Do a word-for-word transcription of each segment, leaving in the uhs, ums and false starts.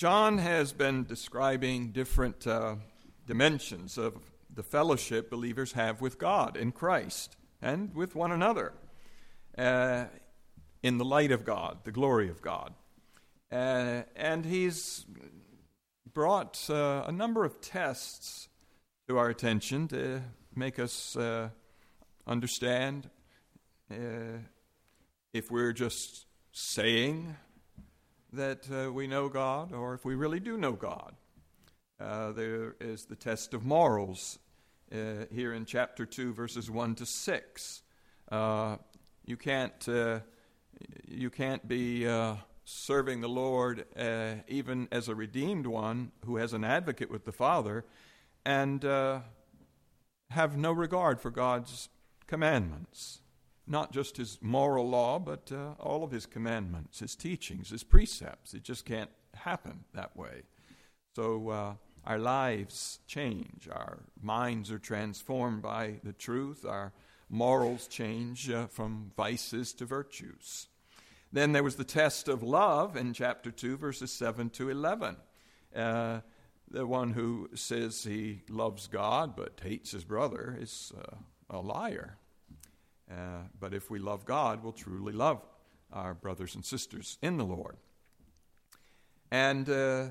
John has been describing different uh, dimensions of the fellowship believers have with God in Christ and with one another uh, in the light of God, the glory of God. Uh, and he's brought uh, a number of tests to our attention to make us uh, understand uh, if we're just saying that uh, we know God or if we really do know God. Uh, there is the test of morals uh, here in chapter two, verses one to six. Uh, you can't uh, you can't be uh, serving the Lord uh, even as a redeemed one who has an advocate with the Father and uh, have no regard for God's commandments. Not just his moral law, but uh, all of his commandments, his teachings, his precepts. It just can't happen that way. So uh, our lives change. Our minds are transformed by the truth. Our morals change uh, from vices to virtues. Then there was the test of love in chapter two, verses seven to eleven. Uh, the one who says he loves God but hates his brother is uh, a liar. Uh, but if we love God, we'll truly love our brothers and sisters in the Lord. And uh, uh,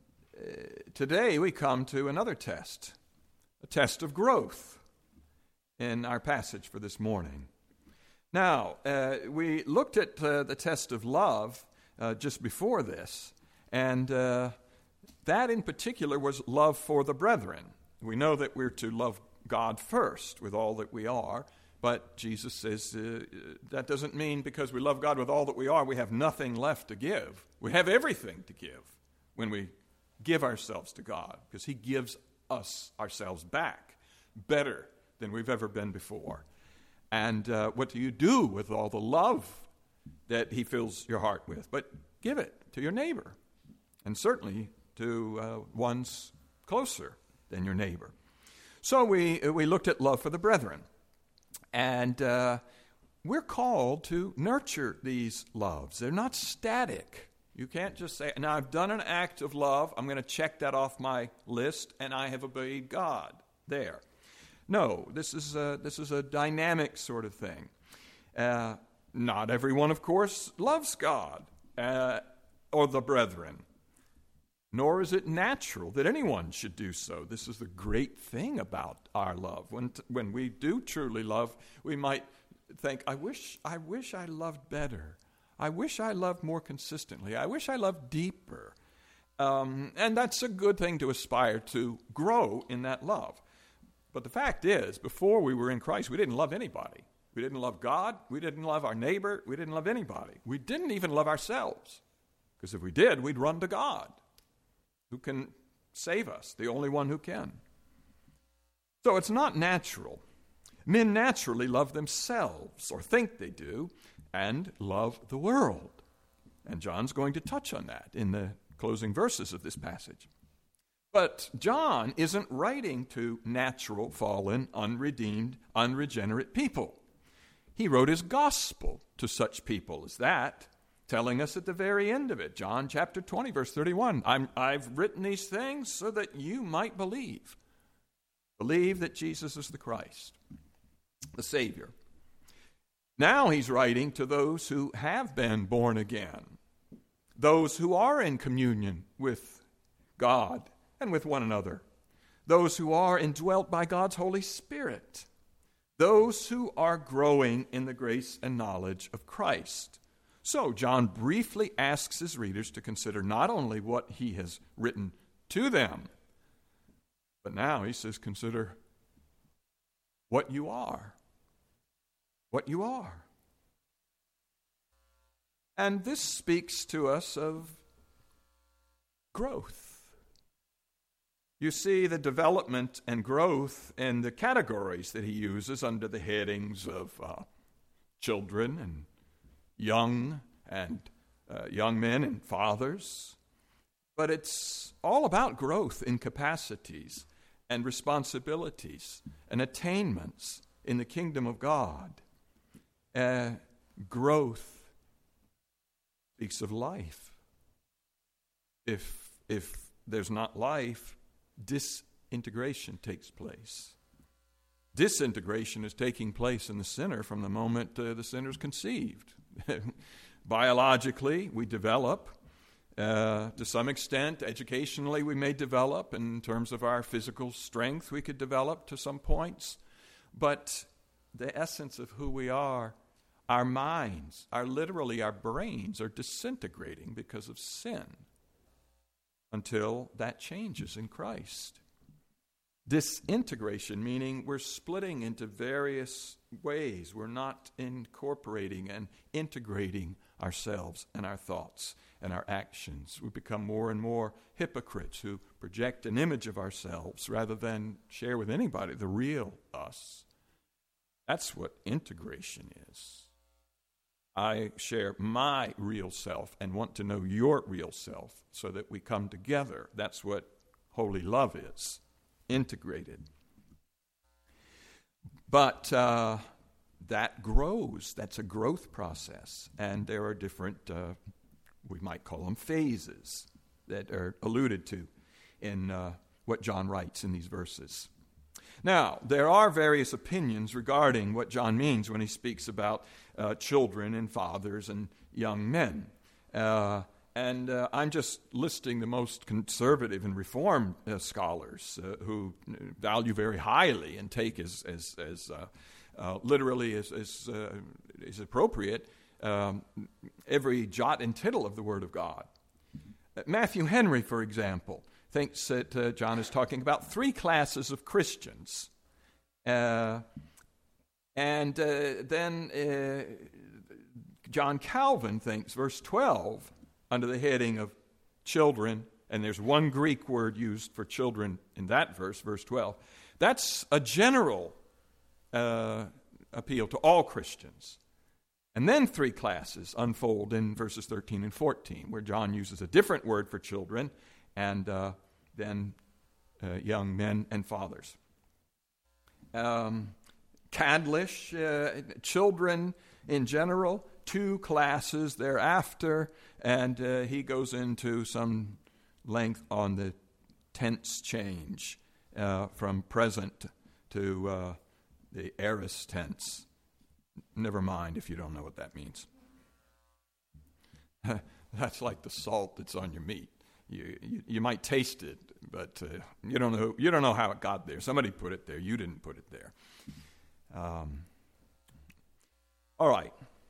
today we come to another test, a test of growth in our passage for this morning. Now, uh, we looked at uh, the test of love uh, just before this, and uh, that in particular was love for the brethren. We know that we're to love God first with all that we are, but Jesus says uh, that doesn't mean because we love God with all that we are, we have nothing left to give. We have everything to give when we give ourselves to God, because he gives us ourselves back better than we've ever been before. And uh, what do you do with all the love that he fills your heart with? But give it to your neighbor, and certainly to uh, ones closer than your neighbor. So we we looked at love for the brethren. And uh, we're called to nurture these loves. They're not static. You can't just say, now I've done an act of love, I'm going to check that off my list, and I have obeyed God. There. No, this is a, this is a dynamic sort of thing. Uh, not everyone, of course, loves God uh, or the brethren. Nor is it natural that anyone should do so. This is the great thing about our love. When t- when we do truly love, we might think, I wish I wish I loved better. I wish I loved more consistently. I wish I loved deeper. Um, and that's a good thing to aspire to grow in that love. But the fact is, before we were in Christ, we didn't love anybody. We didn't love God. We didn't love our neighbor. We didn't love anybody. We didn't even love ourselves. Because if we did, we'd run to God, who can save us, the only one who can. So it's not natural. Men naturally love themselves, or think they do, and love the world. And John's going to touch on that in the closing verses of this passage. But John isn't writing to natural, fallen, unredeemed, unregenerate people. He wrote his gospel to such people as that, telling us at the very end of it, John chapter twenty, verse thirty-one, I'm, I've written these things so that you might believe. Believe that Jesus is the Christ, the Savior. Now he's writing to those who have been born again, those who are in communion with God and with one another, those who are indwelt by God's Holy Spirit, those who are growing in the grace and knowledge of Christ. So John briefly asks his readers to consider not only what he has written to them, but now he says, consider what you are. What you are. And this speaks to us of growth. You see the development and growth in the categories that he uses under the headings of uh, children and young and uh, young men and fathers. But it's all about growth in capacities and responsibilities and attainments in the kingdom of God. Uh, growth speaks of life. If if there's not life, disintegration takes place. Disintegration is taking place in the sinner from the moment uh, the sinner is conceived. Biologically, we develop. Uh, to some extent, educationally, we may develop. In terms of our physical strength, we could develop to some points. But the essence of who we are, our minds, our literally our brains are disintegrating because of sin until that changes in Christ. Disintegration, meaning we're splitting into various ways. We're not incorporating and integrating ourselves and our thoughts and our actions. We become more and more hypocrites who project an image of ourselves rather than share with anybody the real us. That's what integration is. I share my real self and want to know your real self so that we come together. That's what holy love is, integrated. But uh, that grows. That's a growth process. And there are different, uh, we might call them phases, that are alluded to in uh, what John writes in these verses. Now, there are various opinions regarding what John means when he speaks about uh, children and fathers and young men. Uh, and uh, I'm just listing the most conservative and reformed uh, scholars uh, who value very highly and take as, as, as uh, uh, literally as, as, uh, as appropriate um, every jot and tittle of the Word of God. Uh, Matthew Henry, for example, thinks that uh, John is talking about three classes of Christians. Uh, and uh, then uh, John Calvin thinks verse twelve, under the heading of children, and there's one Greek word used for children in that verse, verse twelve, that's a general uh, appeal to all Christians. And then three classes unfold in verses thirteen and fourteen, where John uses a different word for children, and uh, then uh, young men and fathers. Um, Cadlish, uh, children in general, two classes thereafter, and uh, he goes into some length on the tense change uh, from present to uh, the aorist tense. Never mind if you don't know what that means. That's like the salt that's on your meat. You, you you might taste it, but uh, you don't know you don't know how it got there. Somebody put it there. You didn't put it there. Um, all right.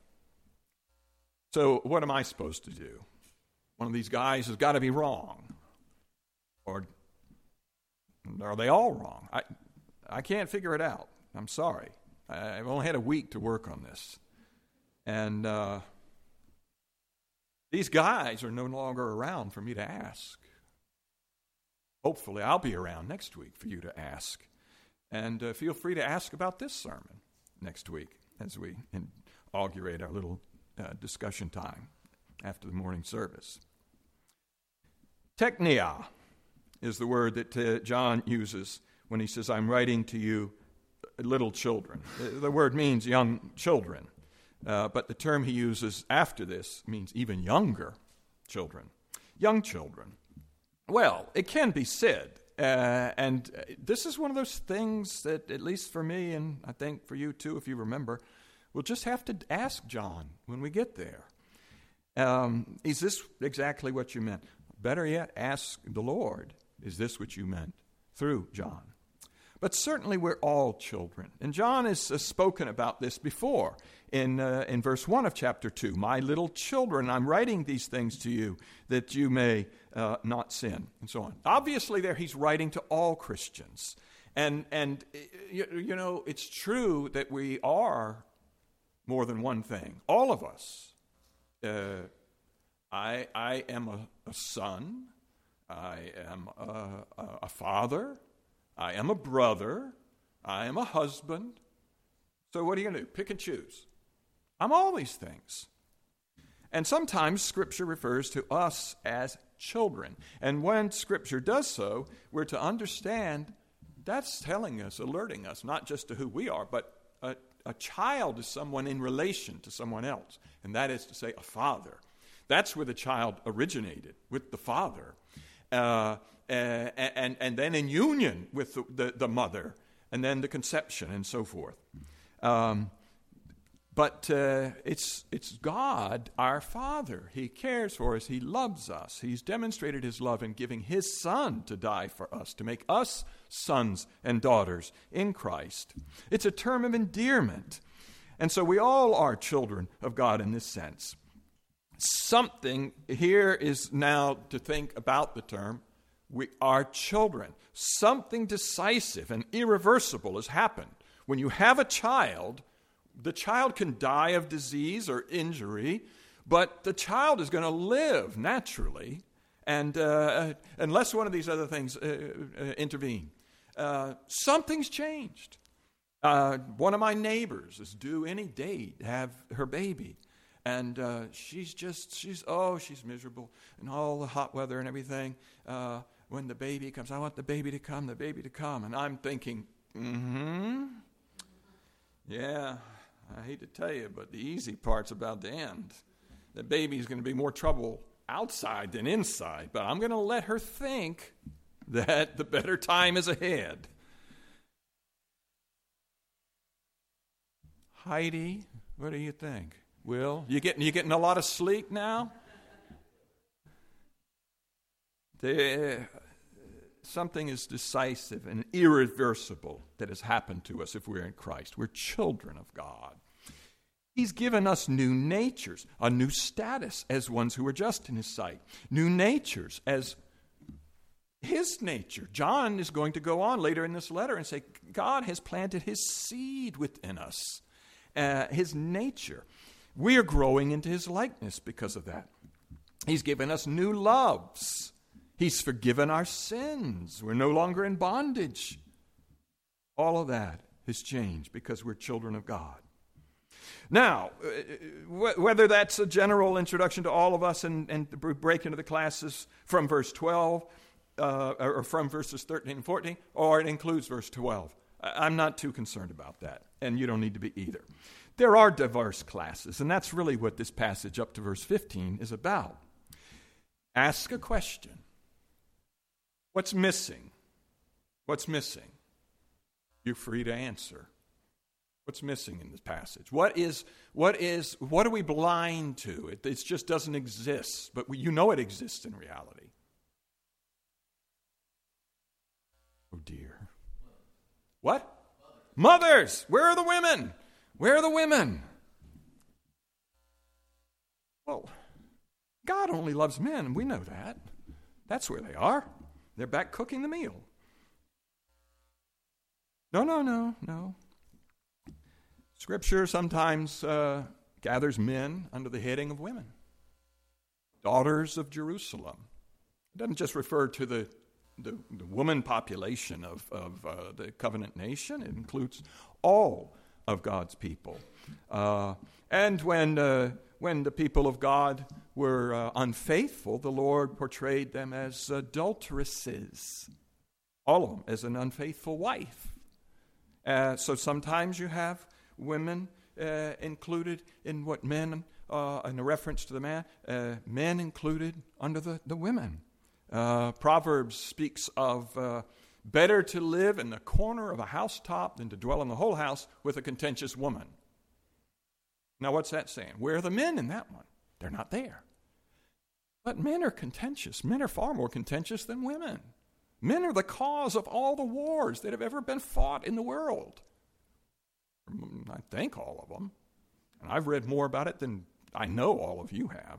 So what am I supposed to do? One of these guys has got to be wrong, or are they all wrong? I I can't figure it out. I'm sorry. I, I've only had a week to work on this, and. Uh, These guys are no longer around for me to ask. Hopefully, I'll be around next week for you to ask. And uh, feel free to ask about this sermon next week as we inaugurate our little uh, discussion time after the morning service. Teknia is the word that uh, John uses when he says, I'm writing to you little children. The, the word means young children. Uh, but the term he uses after this means even younger children. Young children. Well, it can be said, uh, and this is one of those things that, at least for me, and I think for you too, if you remember, we'll just have to ask John when we get there. Um, is this exactly what you meant? Better yet, ask the Lord, is this what you meant through John? But certainly we're all children. And John has uh, spoken about this before in uh, in verse one of chapter two. My little children, I'm writing these things to you that you may uh, not sin, and so on. Obviously there he's writing to all Christians. And, and you, you know, it's true that we are more than one thing. All of us. Uh, I, I am a, a son. I am a, a, a father. I am a brother. I am a husband. So what are you going to do? Pick and choose. I'm all these things. And sometimes Scripture refers to us as children. And when Scripture does so, we're to understand that's telling us, alerting us, not just to who we are, but a, a child is someone in relation to someone else. And that is to say, a father. That's where the child originated, with the father. uh, and, and then in union with the, the, the mother, and then the conception and so forth. Um, but uh, it's it's God, our Father. He cares for us. He loves us. He's demonstrated his love in giving his Son to die for us, to make us sons and daughters in Christ. It's a term of endearment. And so we all are children of God in this sense. Something here is now to think about the term, we are children. Something decisive and irreversible has happened. When you have a child, the child can die of disease or injury, but the child is going to live naturally, and uh, unless one of these other things uh, uh, intervene. Uh, something's changed. Uh, one of my neighbors is due any day to have her baby, and uh, she's just, she's, oh, she's miserable, and all the hot weather and everything. Uh, when the baby comes, I want the baby to come, the baby to come, and I'm thinking, mm-hmm, yeah, I hate to tell you, but the easy part's about to end. The baby's going to be more trouble outside than inside, but I'm going to let her think that the better time is ahead. Heidi, what do you think? Will, you getting you getting a lot of sleep now? The, something is decisive and irreversible that has happened to us if we're in Christ. We're children of God. He's given us new natures, a new status as ones who are just in his sight, new natures as his nature. John is going to go on later in this letter and say, God has planted his seed within us, uh, his nature. We are growing into his likeness because of that. He's given us new loves. He's forgiven our sins. We're no longer in bondage. All of that has changed because we're children of God. Now, whether that's a general introduction to all of us and, and break into the classes from verse twelve, uh, or from verses thirteen and fourteen, or it includes verse twelve, I'm not too concerned about that, and you don't need to be either. There are diverse classes, and that's really what this passage up to verse fifteen is about. Ask a question. What's missing? What's missing? You're free to answer. What's missing in this passage? What is, what is, what are we blind to? It, it just doesn't exist, but we, you know it exists in reality. Oh dear. What? Mothers! Where are the women? Where are the women? Well, God only loves men, and we know that. That's where they are. They're back cooking the meal. No, no, no, no. Scripture sometimes uh, gathers men under the heading of women. Daughters of Jerusalem. It doesn't just refer to the, the, the woman population of, of uh, the covenant nation. It includes all of God's people. Uh, and when, uh, when the people of God were uh, unfaithful, the Lord portrayed them as adulteresses. All of them as an unfaithful wife. Uh, so sometimes you have women uh, included in what men, uh, in a reference to the man, uh, men included under the, the women. Uh, Proverbs speaks of uh, better to live in the corner of a housetop than to dwell in the whole house with a contentious woman. Now what's that saying? Where are the men in that one? They're not there. But men are contentious. Men are far more contentious than women. Men are the cause of all the wars that have ever been fought in the world. I think all of them. And I've read more about it than I know all of you have.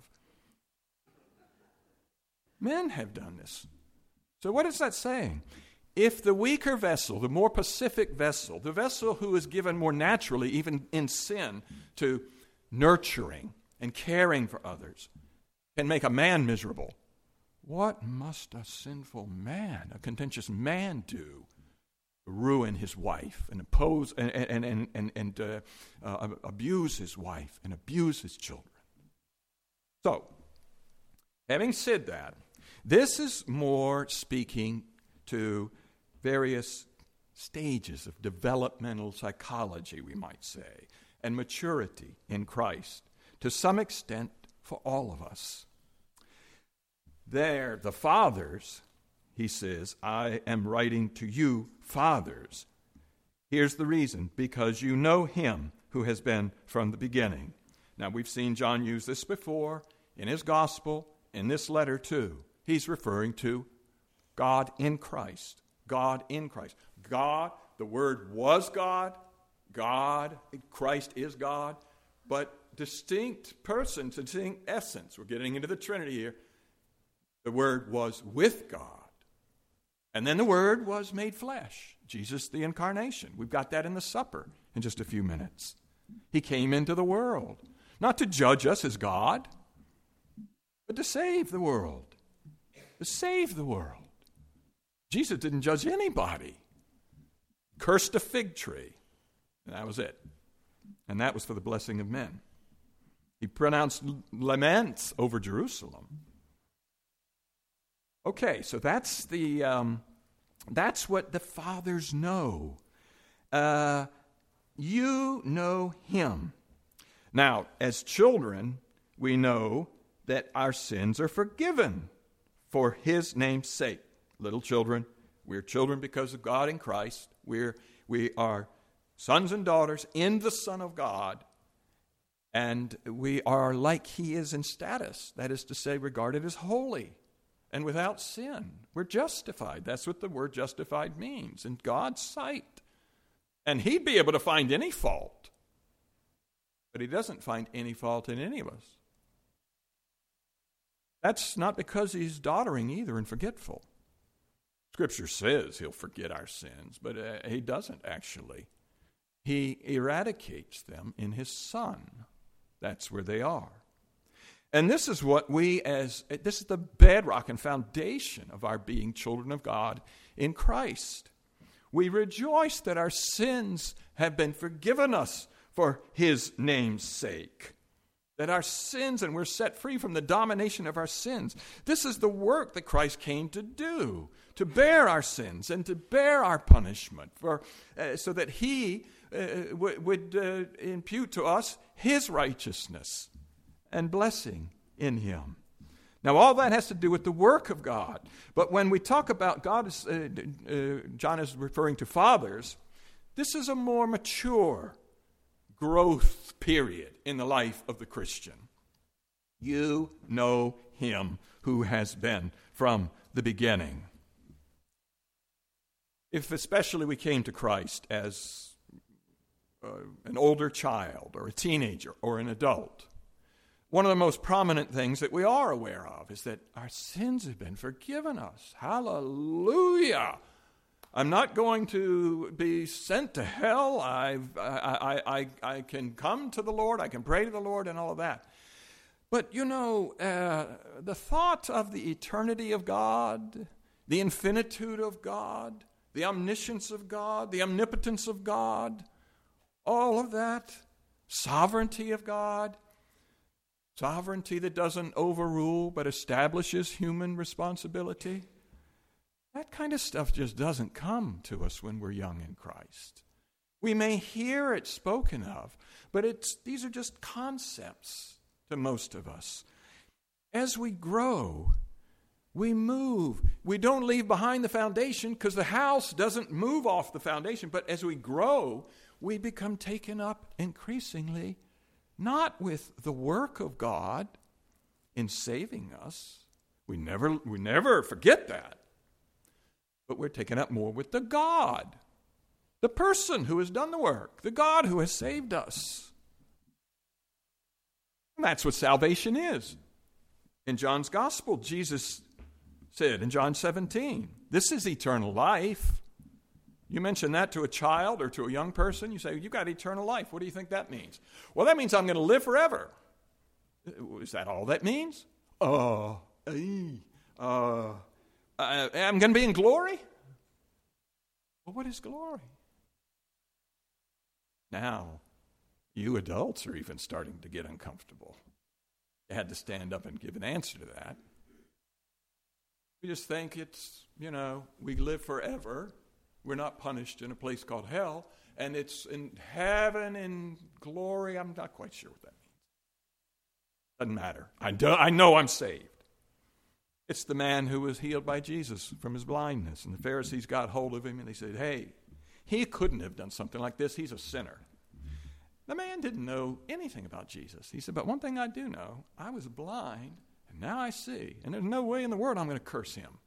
Men have done this. So what is that saying? If the weaker vessel, the more pacific vessel, the vessel who is given more naturally, even in sin, to nurturing and caring for others, can make a man miserable, what must a sinful man, a contentious man do? Ruin his wife and oppose and and and and, and uh, uh, abuse his wife and abuse his children. So, having said that, this is more speaking to various stages of developmental psychology, we might say, and maturity in Christ, to some extent for all of us. There, the fathers he says, I am writing to you, fathers. Here's the reason, because you know him who has been from the beginning. Now, we've seen John use this before in his gospel, in this letter too. He's referring to God in Christ. God in Christ. God, the Word was God. God, Christ is God. But distinct persons, distinct essence. We're getting into the Trinity here. The Word was with God. And then the Word was made flesh. Jesus, the incarnation. We've got that in the supper in just a few minutes. He came into the world, not to judge us as God, but to save the world. To save the world. Jesus didn't judge anybody. Cursed a fig tree. And that was it. And that was for the blessing of men. He pronounced laments over Jerusalem. Okay, so that's the um, that's what the fathers know. Uh, you know him. Now, as children, we know that our sins are forgiven for his name's sake. Little children, we're children because of God in Christ. We're we are sons and daughters in the Son of God, and we are like he is in status. That is to say, regarded as holy and without sin. We're justified. That's what the word justified means, in God's sight. And he'd be able to find any fault, but he doesn't find any fault in any of us. That's not because he's doddering either and forgetful. Scripture says he'll forget our sins, but uh, he doesn't actually. He eradicates them in his Son. That's where they are. And this is what we as, this is the bedrock and foundation of our being children of God in Christ. We rejoice that our sins have been forgiven us for his name's sake. That our sins, and we're set free from the domination of our sins. This is the work that Christ came to do, to bear our sins and to bear our punishment, for uh, so that he uh, w- would uh, impute to us his righteousness and blessing in him. Now, all that has to do with the work of God. But when we talk about God, is, uh, uh, John is referring to fathers, this is a more mature growth period in the life of the Christian. You know him who has been from the beginning. If especially we came to Christ as uh, an older child or a teenager or an adult, one of the most prominent things that we are aware of is that our sins have been forgiven us. Hallelujah! I'm not going to be sent to hell. I've, I, I, I, I can come to the Lord. I can pray to the Lord and all of that. But, you know, uh, the thought of the eternity of God, the infinitude of God, the omniscience of God, the omnipotence of God, all of that, sovereignty of God, sovereignty that doesn't overrule but establishes human responsibility. That kind of stuff just doesn't come to us when we're young in Christ. We may hear it spoken of, but it's these are just concepts to most of us. As we grow, we move. We don't leave behind the foundation because the house doesn't move off the foundation. But as we grow, we become taken up increasingly, not with the work of God in saving us. We never, we never forget that. But we're taken up more with the God, the person who has done the work, the God who has saved us. And that's what salvation is. In John's Gospel, Jesus said in John seventeen, this is eternal life. You mention that to a child or to a young person, you say, you got eternal life. What do you think that means? Well, that means I'm going to live forever. Is that all that means? Uh, uh, Uh, I'm going to be in glory? Well, what is glory? Now, you adults are even starting to get uncomfortable. You had to stand up and give an answer to that. We just think it's, you know, we live forever. We're not punished in a place called hell. And it's in heaven in glory. I'm not quite sure what that means. Doesn't matter. I, do, I know I'm saved. It's the man who was healed by Jesus from his blindness. And the Pharisees got hold of him and they said, hey, he couldn't have done something like this. He's a sinner. The man didn't know anything about Jesus. He said, but one thing I do know, I was blind and now I see. And there's no way in the world I'm going to curse him.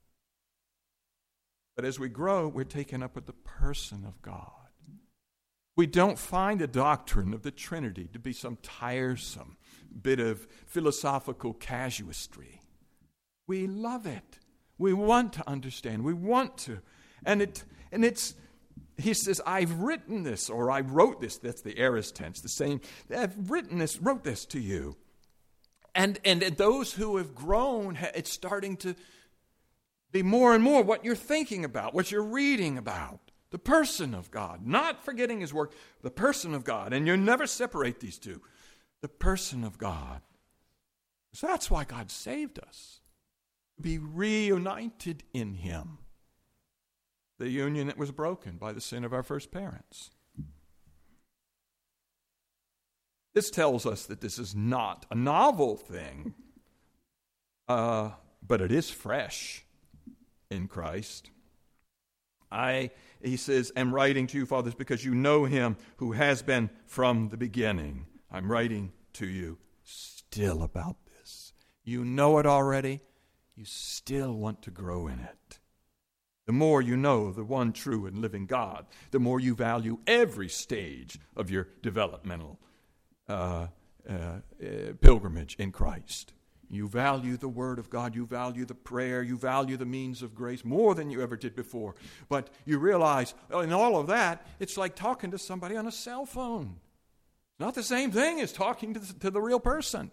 But as we grow, we're taken up with the person of God. We don't find the doctrine of the Trinity to be some tiresome bit of philosophical casuistry. We love it. We want to understand. We want to. And it and it's, he says, I've written this, or I wrote this. That's the aorist tense, the same. I've written this, wrote this to you. And, and those who have grown, it's starting to be more and more what you're thinking about, what you're reading about. The person of God, not forgetting his work, the person of God. And you never separate these two. The person of God. So that's why God saved us. To be reunited in him. The union that was broken by the sin of our first parents. This tells us that this is not a novel thing, uh, but it is fresh in Christ. I, he says, am writing to you, fathers, because you know him who has been from the beginning. I'm writing to you still about this. You know it already. You still want to grow in it. The more you know the one true and living God, the more you value every stage of your developmental uh, uh, uh, pilgrimage in Christ. You value the Word of God. You value the prayer. You value the means of grace more than you ever did before. But you realize in all of that, it's like talking to somebody on a cell phone. It's not the same thing as talking to the, to the real person.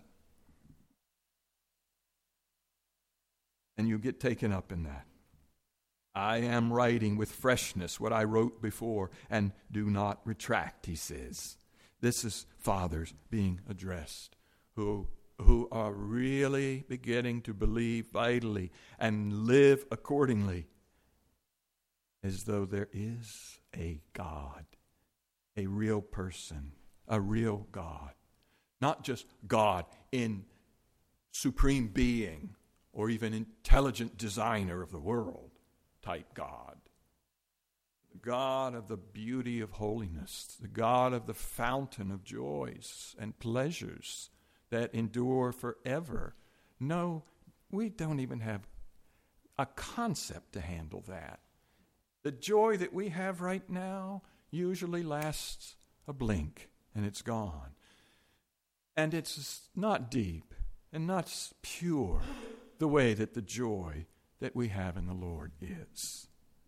And you get taken up in that. I am writing with freshness what I wrote before, and do not retract, he says. This is fathers being addressed who who are really beginning to believe vitally and live accordingly as though there is a God, a real person, a real God. Not just God in supreme being or even intelligent designer of the world type God. The God of the beauty of holiness, the God of the fountain of joys and pleasures that endure forever. No, we don't even have a concept to handle that. The joy that we have right now usually lasts a blink and it's gone. And it's not deep and not pure the way that the joy that we have in the Lord is.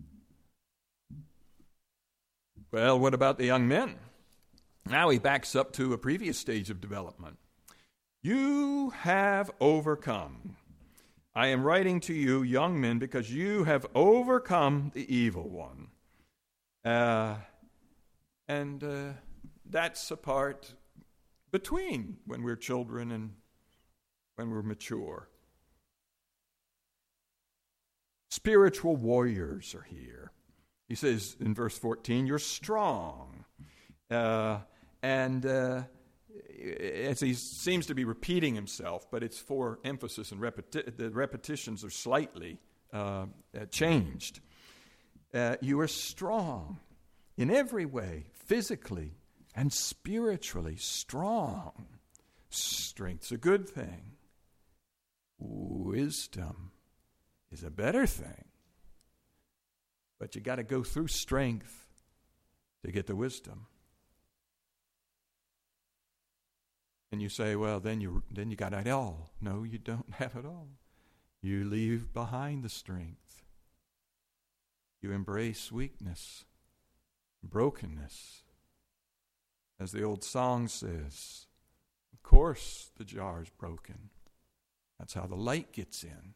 Well, what about the young men? Now he backs up to a previous stage of development. You have overcome. I am writing to you, young men, because you have overcome the evil one. Uh, and uh, that's a part between when we're children and when we're mature. Spiritual warriors are here. He says in verse fourteen, you're strong. Uh, and... Uh, As he seems to be repeating himself, but it's for emphasis and repeti- the repetitions are slightly uh, uh, changed. Uh, you are strong in every way, physically and spiritually strong. Strength's a good thing. Wisdom is a better thing. But you got to go through strength to get the wisdom. And you say, well, then you then you got it all. No, you don't have it all. You leave behind the strength. You embrace weakness, brokenness. As the old song says, of course the jar is broken. That's how the light gets in.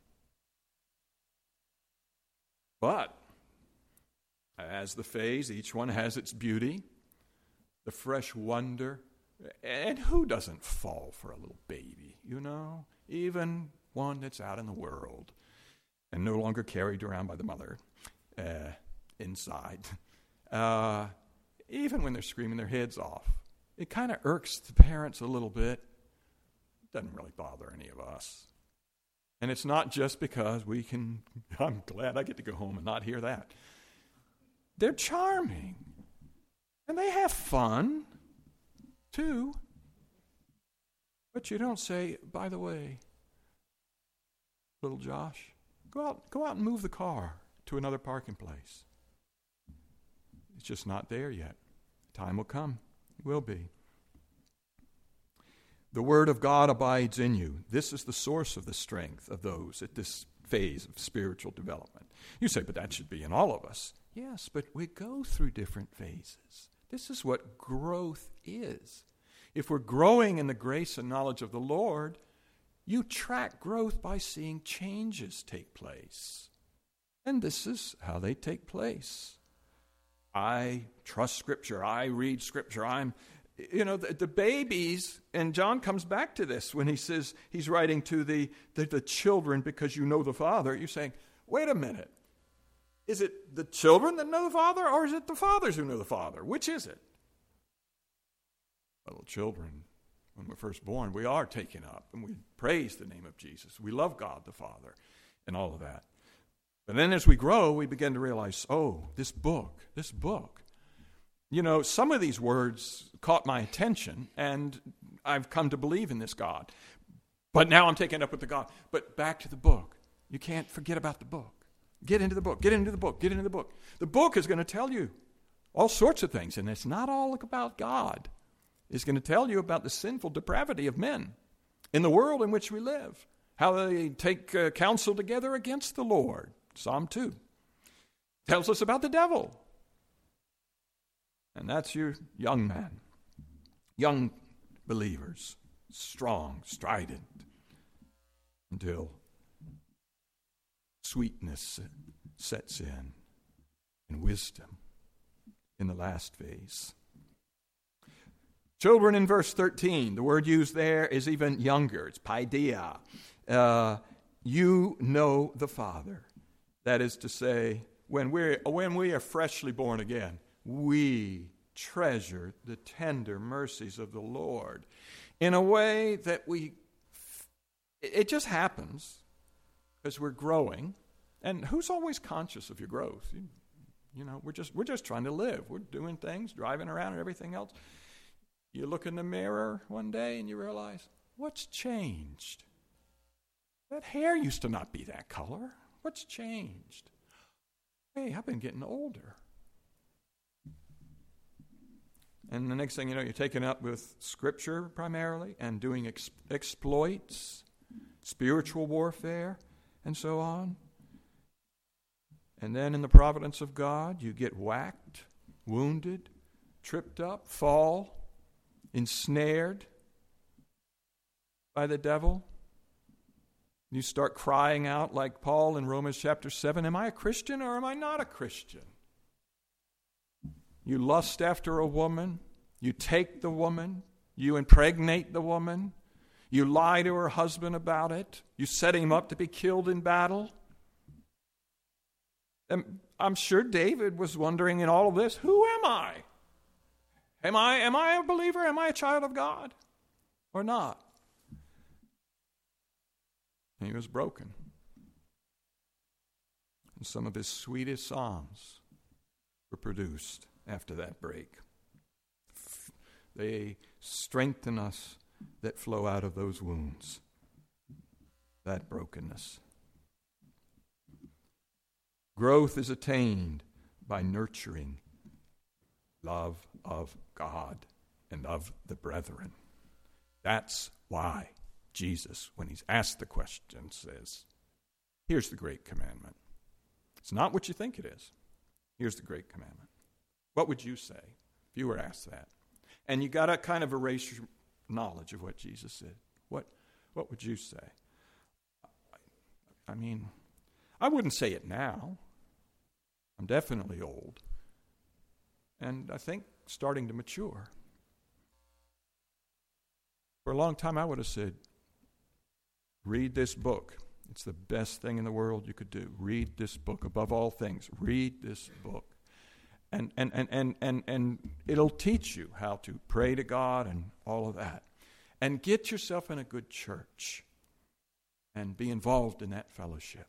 But as the phase, each one has its beauty, the fresh wonder. And who doesn't fall for a little baby, you know? Even one that's out in the world and no longer carried around by the mother uh, inside. Uh, even when they're screaming their heads off. It kind of irks the parents a little bit. It doesn't really bother any of us. And it's not just because we can, I'm glad I get to go home and not hear that. They're charming. And they have fun, too. But you don't say, by the way, little Josh, go out, go out and move the car to another parking place. It's just not there yet. Time will come. It will be. The Word of God abides in you. This is the source of the strength of those at this phase of spiritual development. You say, but that should be in all of us. Yes, but we go through different phases. This is what growth is. If we're growing in the grace and knowledge of the Lord, you track growth by seeing changes take place. And this is how they take place. I trust Scripture. I read Scripture. I'm You know, the, the babies, and John comes back to this when he says he's writing to the, the, the children because you know the Father. You're saying, wait a minute. Is it the children that know the Father, or is it the fathers who know the Father? Which is it? Little children, when we're first born, we are taken up, and we praise the name of Jesus. We love God the Father and all of that. But then as we grow, we begin to realize, oh, this book, this book. You know, some of these words caught my attention, and I've come to believe in this God. But now I'm taken up with the God. But back to the book. You can't forget about the book. Get into the book. Get into the book. Get into the book. The book is going to tell you all sorts of things, and it's not all about God. It's going to tell you about the sinful depravity of men in the world in which we live, how they take uh, counsel together against the Lord. Psalm two tells us about the devil. And that's your young man, young believers, strong, strident, until sweetness sets in and wisdom in the last phase. Children in verse thirteen, the word used there is even younger. It's paideia. Uh, you know the Father. That is to say, when we're, when we are freshly born again, we treasure the tender mercies of the Lord in a way that we, it just happens because we're growing. And who's always conscious of your growth? You, you know, we're just, we're just trying to live. We're doing things, driving around and everything else. You look in the mirror one day and you realize, what's changed? That hair used to not be that color. What's changed? Hey, I've been getting older. And the next thing you know, you're taken up with Scripture primarily and doing ex- exploits, spiritual warfare, and so on. And then in the providence of God, you get whacked, wounded, tripped up, fall, ensnared by the devil. You start crying out like Paul in Romans chapter seven, am I a Christian or am I not a Christian? You lust after a woman, you take the woman, you impregnate the woman, you lie to her husband about it, you set him up to be killed in battle. And I'm sure David was wondering in all of this, who am I? Am I, am I a believer? Am I a child of God? Or not? And he was broken. And some of his sweetest psalms were produced after that break. They strengthen us that flow out of those wounds, that brokenness. Growth is attained by nurturing love of God and of the brethren. That's why Jesus, when he's asked the question, says, here's the great commandment. It's not what you think it is. Here's the great commandment. What would you say if you were asked that? And you got to kind of erase your knowledge of what Jesus said. What, what would you say? I mean, I wouldn't say it now. I'm definitely old. And I think starting to mature. For a long time, I would have said, read this book. It's the best thing in the world you could do. Read this book. Above all things, read this book. And and, and, and, and and it'll teach you how to pray to God and all of that. And get yourself in a good church. and be involved in that fellowship.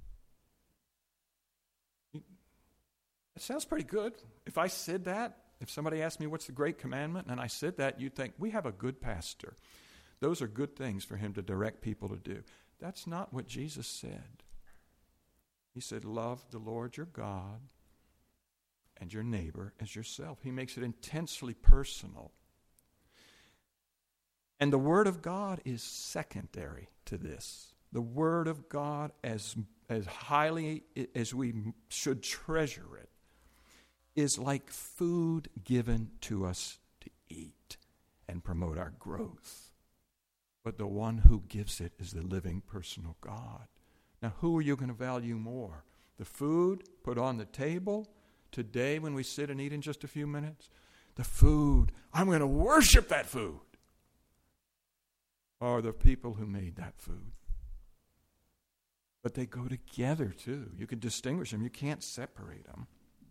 It sounds pretty good. If I said that, if somebody asked me what's the great commandment, and I said that, you'd think, we have a good pastor. Those are good things for him to direct people to do. That's not what Jesus said. He said, love the Lord your God and your neighbor as yourself. He makes it intensely personal. And the Word of God is secondary to this. The Word of God, as, as highly as we should treasure it, is like food given to us to eat and promote our growth. But the one who gives it is the living personal God. Now, who are you going to value more? The food put on the table today when we sit and eat in just a few minutes? The food. I'm going to worship that food. Or the people who made that food. But they go together too. You can distinguish them. You can't separate them.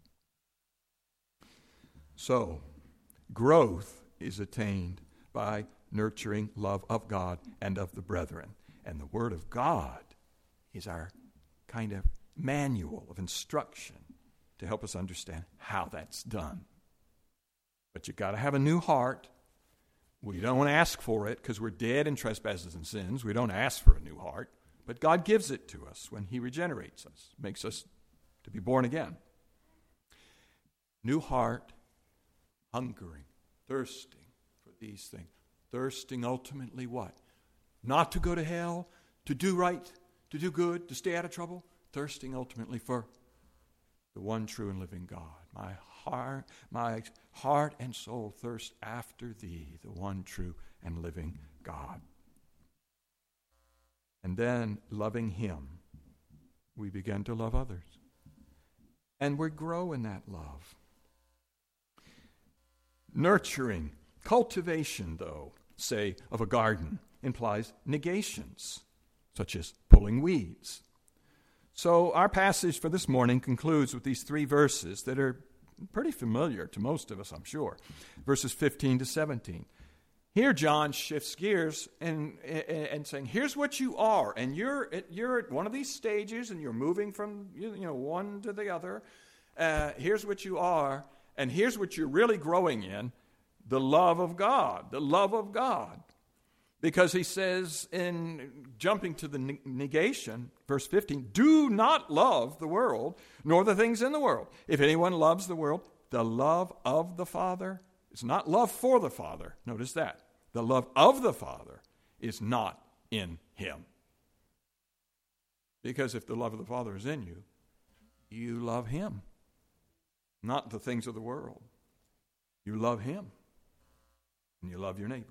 So, growth is attained by nurturing love of God and of the brethren. And the Word of God is our kind of manual of instruction to help us understand how that's done. But you've got to have a new heart. We don't ask for it because we're dead in trespasses and sins. We don't ask for a new heart. But God gives it to us when He regenerates us, makes us to be born again. New heart, hungering, thirsting for these things. Thirsting ultimately what? Not to go to hell, to do right, to do good, to stay out of trouble. Thirsting ultimately for the one true and living God. My heart, my heart and soul thirst after Thee, the one true and living God. And then, loving Him, we begin to love others. And we grow in that love. Nurturing, cultivation, though, say, of a garden, implies negations, such as pulling weeds. So our passage for this morning concludes with these three verses that are pretty familiar to most of us, I'm sure. Verses fifteen to seventeen. Here John shifts gears and, and, and saying, here's what you are. And you're at, you're at one of these stages and you're moving from you know one to the other. Uh, here's what you are. And here's what you're really growing in. The love of God. The love of God. Because he says in jumping to the negation, verse fifteen, do not love the world, nor the things in the world. If anyone loves the world, the love of the Father, it's not love for the Father. Notice that. The love of the Father is not in him. Because if the love of the Father is in you, you love him, not the things of the world. You love him, and you love your neighbor.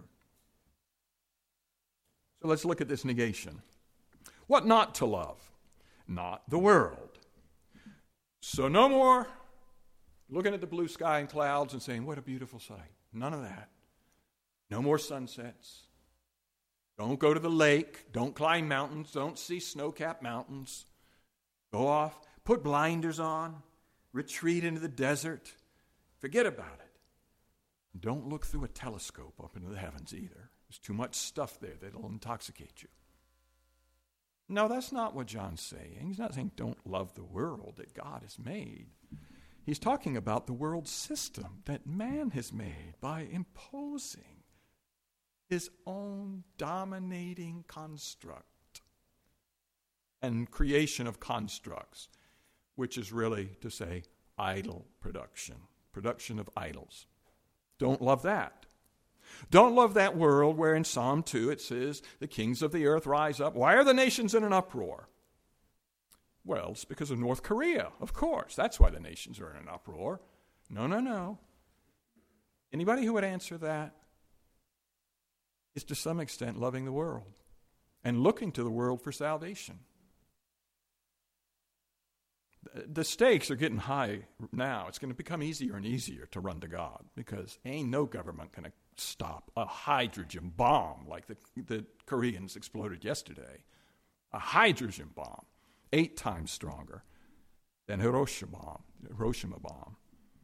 So let's look at this negation. What not to love? Not the world. So no more looking at the blue sky and clouds and saying, what a beautiful sight. None of that. No more sunsets. Don't go to the lake. Don't climb mountains. Don't see snow-capped mountains. Go off. Put blinders on. Retreat into the desert. Forget about it. Don't look through a telescope up into the heavens either. There's too much stuff there that'll intoxicate you. No, that's not what John's saying. He's not saying don't love the world that God has made. He's talking about the world system that man has made by imposing his own dominating construct and creation of constructs, which is really to say idol production, production of idols. Don't love that. Don't love that world where in Psalm two it says, the kings of the earth rise up. Why are the nations in an uproar? Well, it's because of North Korea, of course. That's why the nations are in an uproar. No, no, no. Anybody who would answer that is to some extent loving the world and looking to the world for salvation. The stakes are getting high now. It's going to become easier and easier to run to God because ain't no government going to stop a hydrogen bomb like the, the Koreans exploded yesterday. A hydrogen bomb, eight times stronger than Hiroshima bomb. Hiroshima bomb.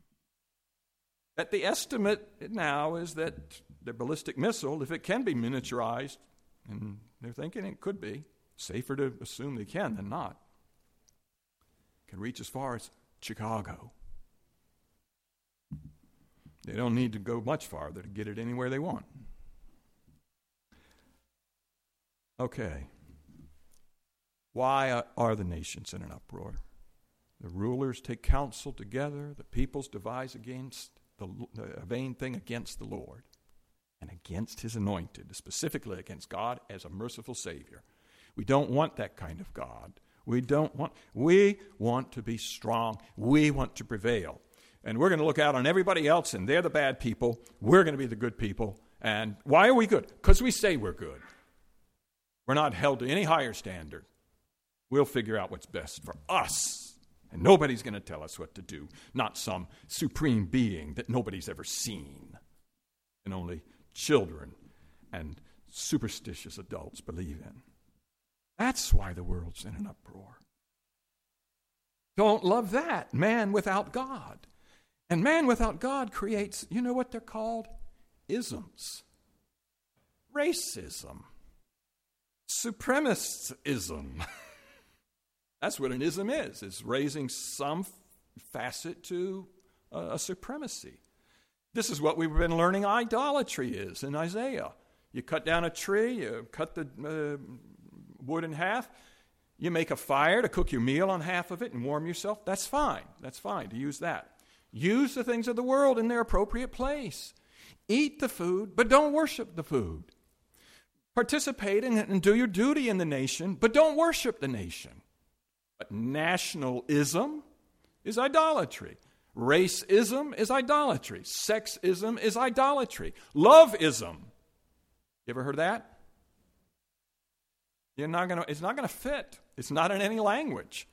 At the estimate now is that the ballistic missile, if it can be miniaturized, and they're thinking it could be, Safer to assume they can than not. Can reach as far as Chicago. They don't need to go much farther to get it anywhere they want. Okay. Why are the nations in an uproar? The rulers take counsel together. The peoples devise against the, a vain thing against the Lord and against his anointed, specifically against God as a merciful Savior. We don't want that kind of God. We don't want, we want to be strong. We want to prevail. And we're going to look out on everybody else, and they're the bad people. We're going to be the good people. And why are we good? Because we say we're good. We're not held to any higher standard. We'll figure out what's best for us. And nobody's going to tell us what to do. Not some supreme being that nobody's ever seen. And only children and superstitious adults believe in. That's why the world's in an uproar. Don't love that. Man without God. And man without God creates, you know what they're called? Isms. Racism. Supremacism. That's what an ism is. It's raising some facet to a, a supremacy. This is what we've been learning idolatry is in Isaiah. You cut down a tree, you cut the uh, wood in half, you make a fire to cook your meal on half of it and warm yourself. That's fine. That's fine to use that. Use the things of the world in their appropriate place. Eat the food, but don't worship the food. Participate in and do your duty in the nation, but don't worship the nation. But nationalism is idolatry. Racism is idolatry. Sexism is idolatry. Loveism. You ever heard of that? You're not gonna, it's not going to fit. It's not in any language.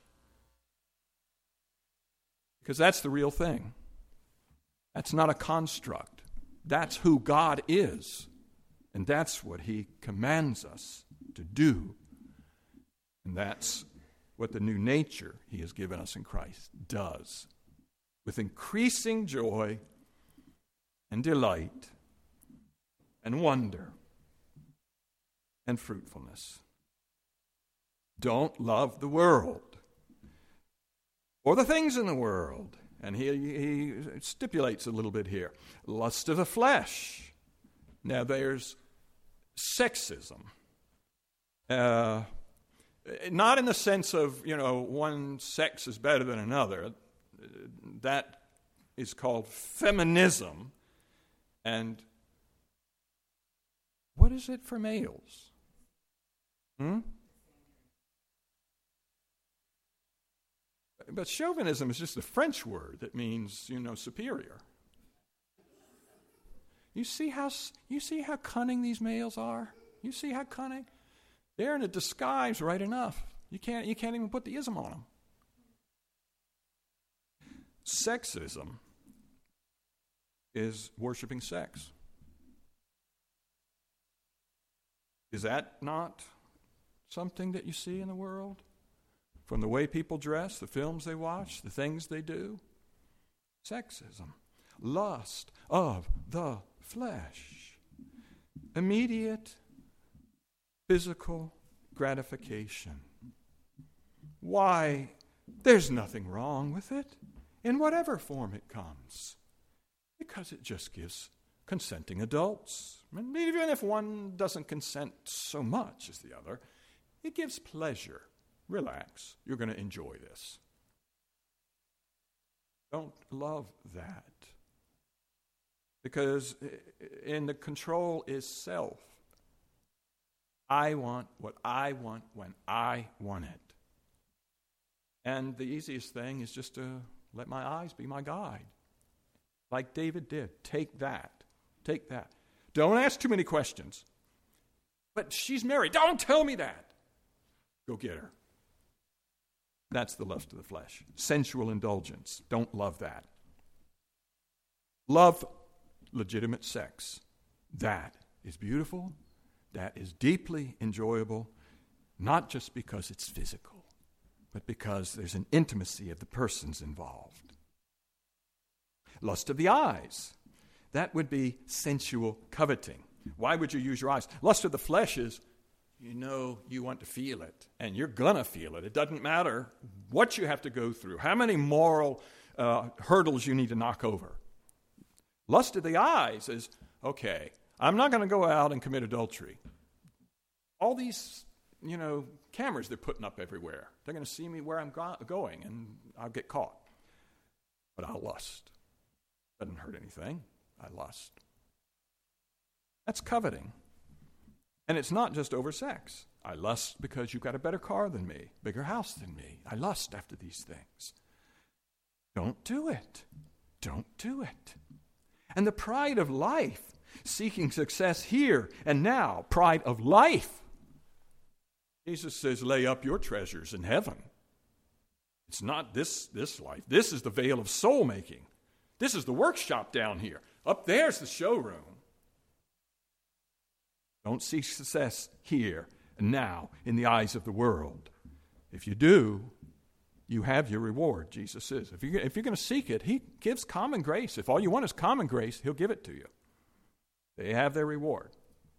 Because that's the real thing. That's not a construct. That's who God is. And that's what he commands us to do. And that's what the new nature he has given us in Christ does. With increasing joy and delight and wonder and fruitfulness. Don't love the world or the things in the world. And he, he stipulates a little bit here. Lust of the flesh. Now there's sexism. Uh, not in the sense of, you know, one sex is better than another. That is called feminism. And what is it for males? Hmm? But chauvinism is just a French word that means, you know, superior. You see how you see how cunning these males are? You see how cunning? They're in a disguise right enough. You can't you can't even put the ism on them. Sexism is worshiping sex. Is that not something that you see in the world? From the way people dress, the films they watch, the things they do? Sexism. Lust of the flesh. Immediate physical gratification. Why, there's nothing wrong with it in whatever form it comes. Because it just gives consenting adults. And even if one doesn't consent so much as the other, it gives pleasure. Relax. You're going to enjoy this. Don't love that. Because in the control is self. I want what I want when I want it. And the easiest thing is just to let my eyes be my guide. Like David did. Take that. Take that. Don't ask too many questions. But she's married. Don't tell me that. Go get her. That's the lust of the flesh. Sensual indulgence. Don't love that. Love legitimate sex. That is beautiful. That is deeply enjoyable. Not just because it's physical, but because there's an intimacy of the persons involved. Lust of the eyes. That would be sensual coveting. Why would you use your eyes? Lust of the flesh is you know you want to feel it, and you're going to feel it. It doesn't matter what you have to go through, how many moral uh, hurdles you need to knock over. Lust of the eyes is, okay, I'm not going to go out and commit adultery. All these, you know, cameras they're putting up everywhere, they're going to see me where I'm go- going, and I'll get caught. But I'll lust. Doesn't hurt anything. I lust. That's coveting. And it's not just over sex. I lust because you've got a better car than me, bigger house than me. I lust after these things. Don't do it. Don't do it. And the pride of life, seeking success here and now, pride of life. Jesus says, lay up your treasures in heaven. It's not this, this life. This is the veil of soul making. This is the workshop down here. Up there's the showroom. Don't seek success here and now in the eyes of the world. If you do, you have your reward, Jesus says. If, you, if you're going to seek it, he gives common grace. If all you want is common grace, he'll give it to you. They have their reward.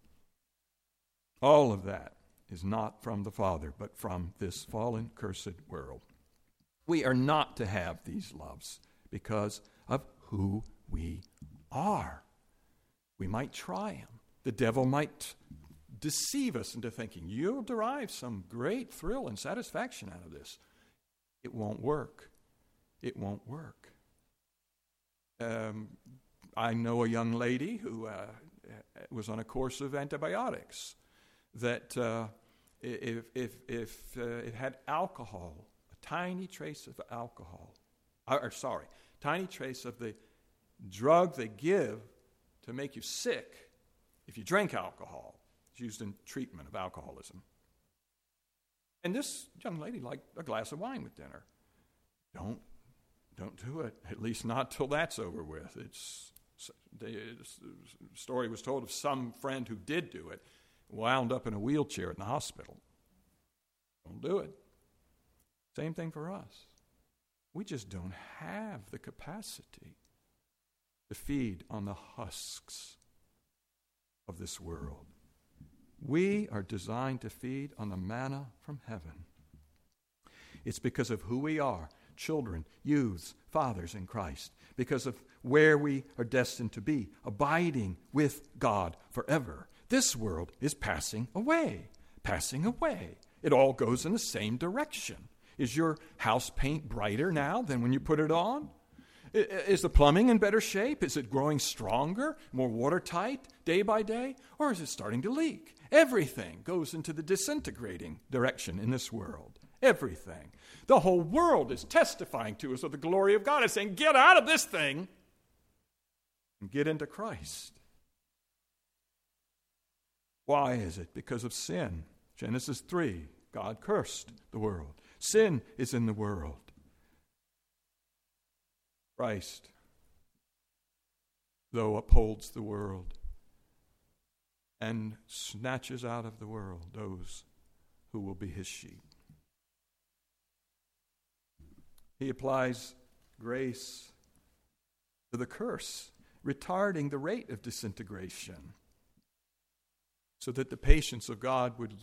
All of that is not from the Father, but from this fallen, cursed world. We are not to have these loves because of who we are. We might try them. The devil might deceive us into thinking, you'll derive some great thrill and satisfaction out of this. It won't work. It won't work. Um, I know a young lady who uh, was on a course of antibiotics that uh, if, if, if uh, it had alcohol, a tiny trace of alcohol, or, or sorry, tiny trace of the drug they give to make you sick if you drink alcohol. It's used in treatment of alcoholism. And this young lady liked a glass of wine with dinner. Don't, don't do it. At least not till that's over with. It's the story was told of some friend who did do it, wound up in a wheelchair in the hospital. Don't do it. Same thing for us. We just don't have the capacity to feed on the husks of this world. We are designed to feed on the manna from heaven. It's because of who we are, children, youths, fathers in Christ, because of where we are destined to be, abiding with God forever. This world is passing away, passing away. It all goes in the same direction. Is your house paint brighter now than when you put it on? Is the plumbing in better shape? Is it growing stronger, more watertight day by day? Or is it starting to leak? Everything goes into the disintegrating direction in this world. Everything. The whole world is testifying to us of the glory of God. It's saying, get out of this thing and get into Christ. Why is it? Because of sin. Genesis three, God cursed the world. Sin is in the world. Christ, though, upholds the world and snatches out of the world those who will be his sheep. He applies grace to the curse, retarding the rate of disintegration, so that the patience of God would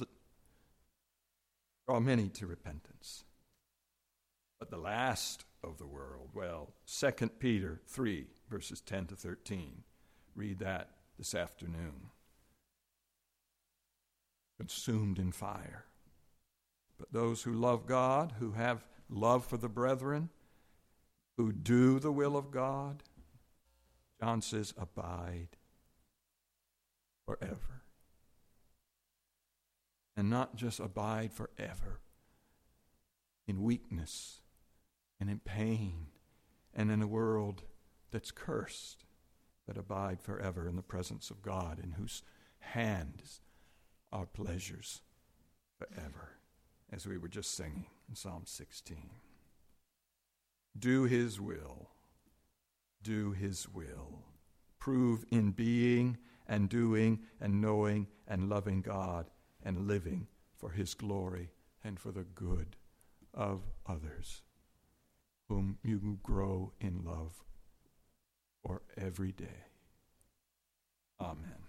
draw many to repentance. But the last of the world, well, Second Peter three, verses ten to thirteen. Read that this afternoon. Consumed in fire. But those who love God, who have love for the brethren, who do the will of God, John says, abide forever. And not just abide forever in weakness and in pain and in a world that's cursed, but abide forever in the presence of God, in whose hands are pleasures forever, as we were just singing in Psalm sixteen. Do his will. Do his will. Prove in being and doing and knowing and loving God and living for his glory and for the good of others, whom you grow in love for every day. Amen.